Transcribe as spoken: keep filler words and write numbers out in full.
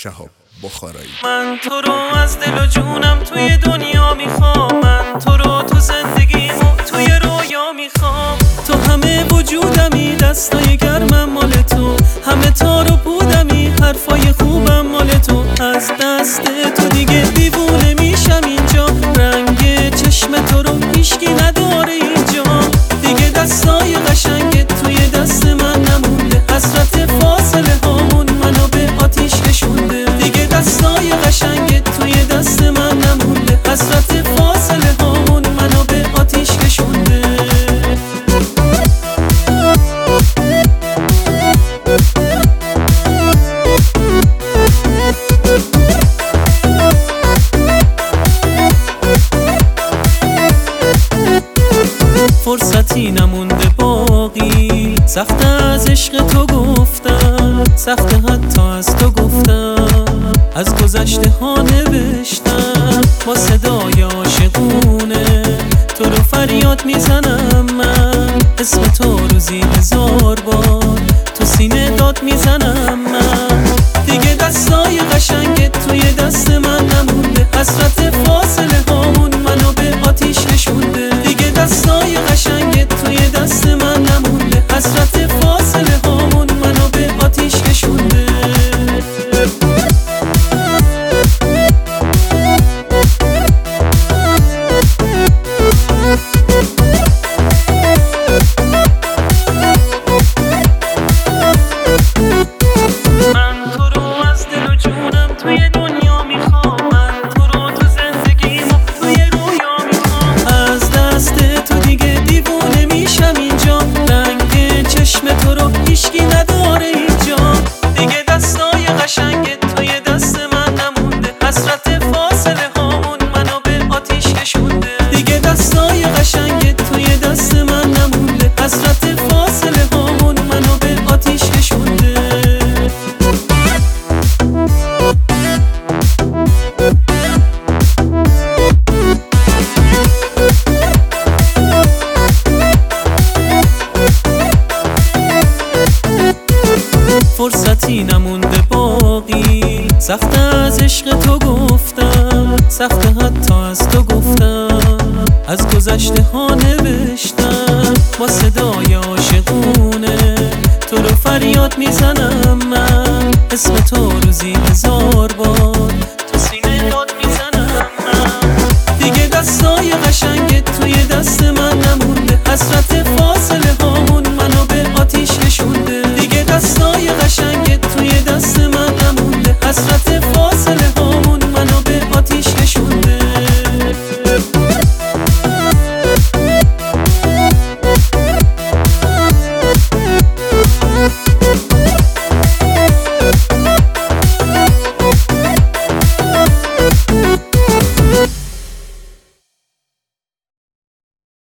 شهاب بخارایی. من تو رو از دل و جونم توی دنیا میخوام، من تو رو تو زندگیمو توی رویا میخوام. تو همه وجودمی، دستای گرمم مال تو، همه تار و پودمی، حرفای خوبم مال تو. از دست تو دیگه دیوونه میشم اینجا، رنگ چشم تو رو هیچکی نداره اینجا. دیگه دستای قشنگت توی دست من نمونده، حسرت فاصله هامون منو به آتیش کشونده. دیگه دستای قشنگت توی دست من نمونده، حسرت فاصله هامون منو به آتیش کشونده. فرصتی نمونده باقی، سخت از عشق تو گفتم، سخت حتی از تو گفتم. از گذشته ها نوشتم با صدای عاشقونه، تو رو فریاد میزنم من، اسم تو روزی هزار بار تو سینه داد میزنم من. دیگه دستای قشنگت توی دست من نمونده، حسرت فاصله هامون منو به آتیش کشونده. دیگه دستای قشنگت توی دست من نمونده، حسرت فاصله هامون منو به آتیش کشونده. من تو رو از دل و جونم توی دنیا میخوام، من تو رو تو زندگیمو توی رویا میخوام. از دست تو دیگه دیوونه میشم اینجا، رنگ چشم تو رو هیچکی نداره اینجا. دیگه دستای قشنگت توی دست من نمونده، حسرت فاصله هامون منو به آتیش کشونده. دیگه دستای قشنگت توی دست من نمونده، حسرت فاصله هامون منو به آتیش کشونده. فرصتی نمونده باقی، سخت از عشق تو گفتم، سخت حتی از تو گفتم. از گذشته ها نوشتم با صدای عاشقونه، تو رو فریاد میزنم من، اسم تو روزی هزار